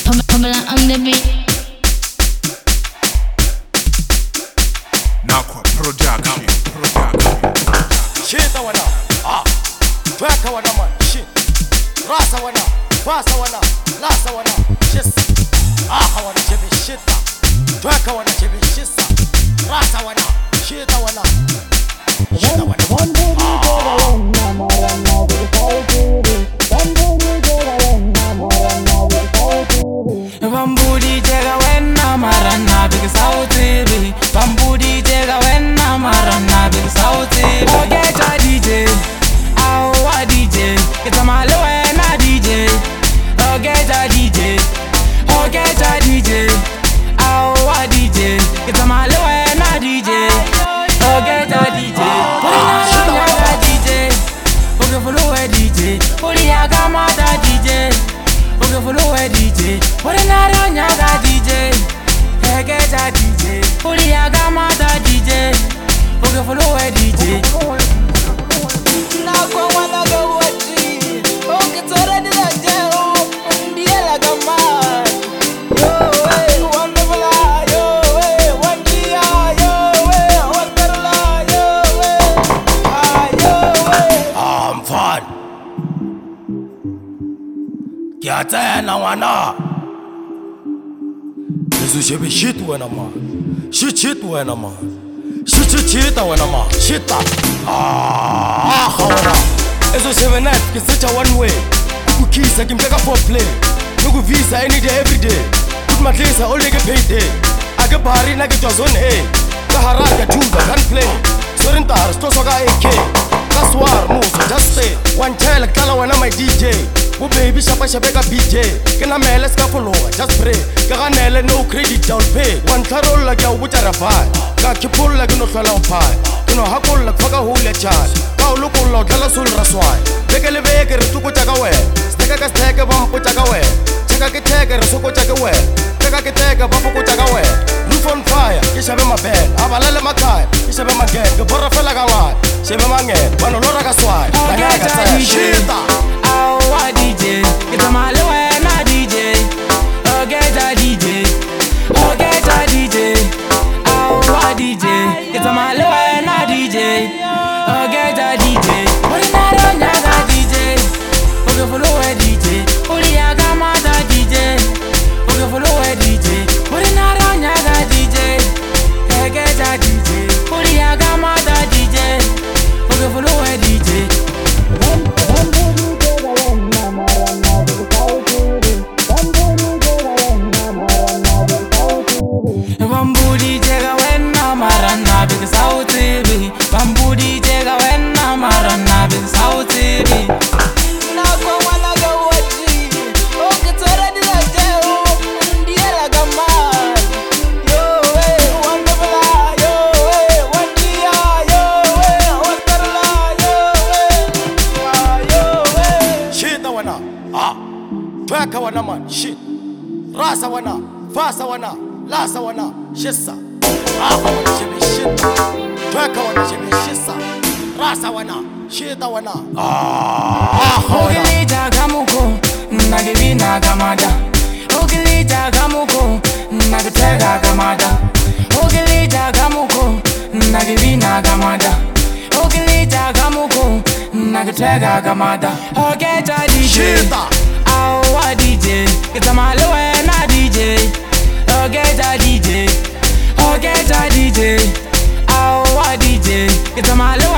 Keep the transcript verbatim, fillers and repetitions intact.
Pamela on the beat. Nakwa production, production. Shit wana, ah, tweka wana man, shit. Rasa wana, fasa wana, lasa wana, shit. Ah wana chebe shita, tweka wana chebe shisa. Rasa wana, shita wana, shita wana. Bambudi jega wenna marana big sauti bi. Bambudi jega wenna marana big sauti bi. Oh get a D J, oh a D J. Get a malo wenna D J. Oh get a D J, oh get a D J. Oh a D J. Get a malo wenna D J. Oh get a D J. Oh a D J. Okay follow a D J. Holy agamada D J. Okay, follow a D J. What an aranya D J. Hey, get a D J. Holy agamada D J. Okay, follow a D J. Now go wanna go watch it. Okay, it's already like jail. India like a man. Yo, hey, wonderful, yo, hey, one dia, yo, hey, wonderful, yo, hey, ah, yo, hey. I'm fine. Kiatena wana. Yesu shebe shit wana ma. Shit shit wana ma. Shit shit shit wana ma. Shita. Ah, wana. Yesu shebe net kisicha one way. Kukisa kimteka for play. Nugu visa any day every day. Put my days all day get paid day. Age bahari na get zone A. Kaharaga juga can play. Sorintar sto soga A K. Kaswar muso just stay. One child like tala wana my D J. Oh baby, shapa shapeka B J. Kena mele ska follow, just pray. Kaka nele no credit down pay. One carol like ya wucha rafai. Kaki pull like no shala upai. Kino hakul like faka hule chal. Kau luku lo dala sul raswai. Bekele veke retuku chaka we. Steka ka steka bampu chaka we. Chaka ke teke resuku chaka we. Chaka ke teke bampu chaka we. Roof on fire, kishabe ma bed. Abalele makai, kishabe ma gen. Gebora fela kawai. Shebe mangen, wano lora ka swai. Nanga ka say, shita. Oh, a D J, get a malo and a D J. Oh, get a D J, oh, get a D J. Oh, a D J, get a malo and a D J. Oh, get a D J. What is that on a D J? Okay, follow a D J. Holy agamada D J. Okay, follow a D J. What is that on a D J? Hey, get a D J. Holy agamada D J. Okay, follow a D J. Bambudi jega wenna marana big sauti bi. Bambudi jega wenna marana big sauti bi. Now go wanna go watch it. Okay, it's already like jail. India like a man. Yo, hey, wonderful, yo, hey, one dia, yo, hey, wonderful, yo, hey, ah, yo, hey. Shit wana, ah, tweka wana man, shit. Rasa wana, fasa wana, lasa wana, shisa. Ah wana chebe shita, tweka wana chebe shisa. Rasa wana, shita wana. Ah wana. Ogilita gamuko, nagibina gamada. Ogilita gamuko, nagitega gamada. Ogilita gamuko, nagibina gamada. Ogilita gamuko, nagitega gamada. Oh get a D J, Shita. oh a D J, get a malo and a D J. Oh get a D J, oh get a D J, oh a D J, get a malo